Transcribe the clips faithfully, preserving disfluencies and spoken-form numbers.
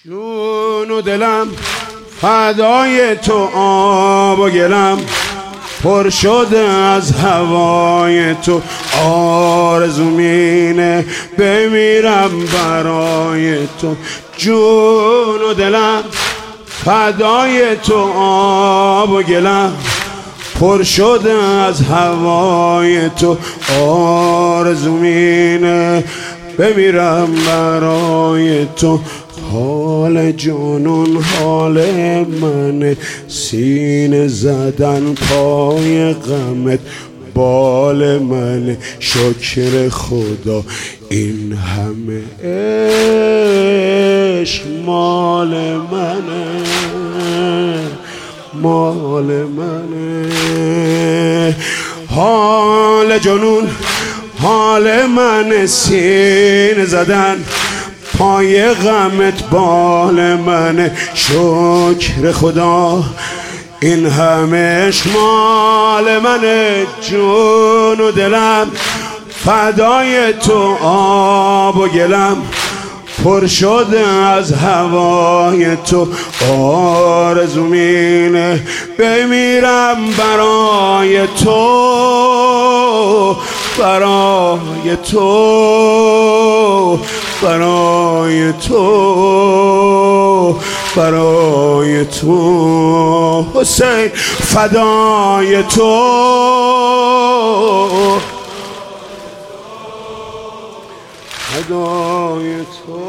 جون و دلم فدای تو، آب و گلم پر شده از هوای تو. آرزو مینه بمیرم برای تو. جون و دلم فدای تو، آب و گلم پر شده از هوای تو. آرزو مینه بمیرم برای تو. حال جانون حال من، سینه زدن پای غمت بال من. شکر خدا این همه عشق مال منه، مال منه. حال جانون حال من، سینه زدن پای غمت بال من. شکر خدا این همه عشق مال منه. جون و دلم فدای تو، آب و گلم پر شده از هوای تو. آرزو مینه بمیرم برای تو، برای تو، برای تو، برای تو. حسین فدای تو، فدای تو.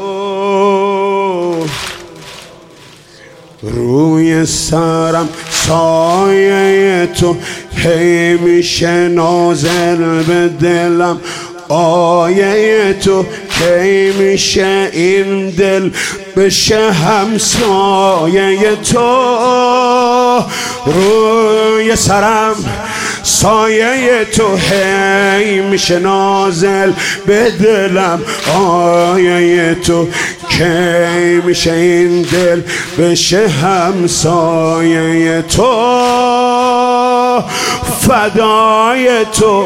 روی سرم سایه تو هی میشه نازل به دلم. آیه تو کی میشه این دل بشه همسایه تو. روی سرم سایه تو هی میشه نازل به دلم. آیه تو کی میشه این دل بشه همسایه تو. فدای تو،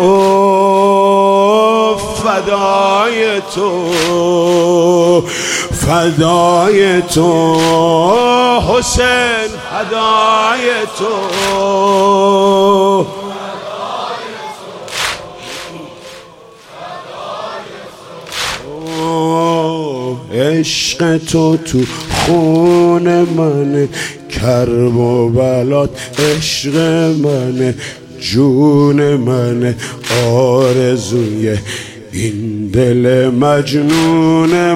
فدای تو، فدای تو. حسین فدای تو. عشق تو تو خون من، کرب و بلات عشق من. جون من آرزوی این دل مجنون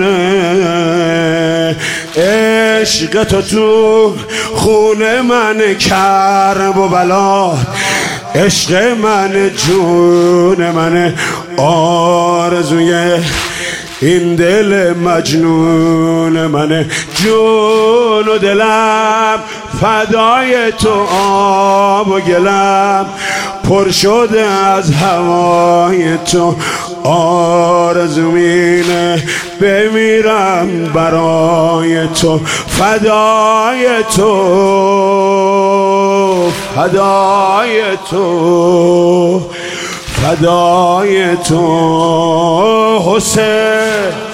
منه. عشق تو تو خون من، کرب و بلات عشق من. جون من آرزوی این دل مجنون منه. جون و دلم فدای تو، آب و گلم پر شده از هوای تو. آرزو مینه بمیرم برای تو. فدای تو، فدای تو، فدای تو. حسین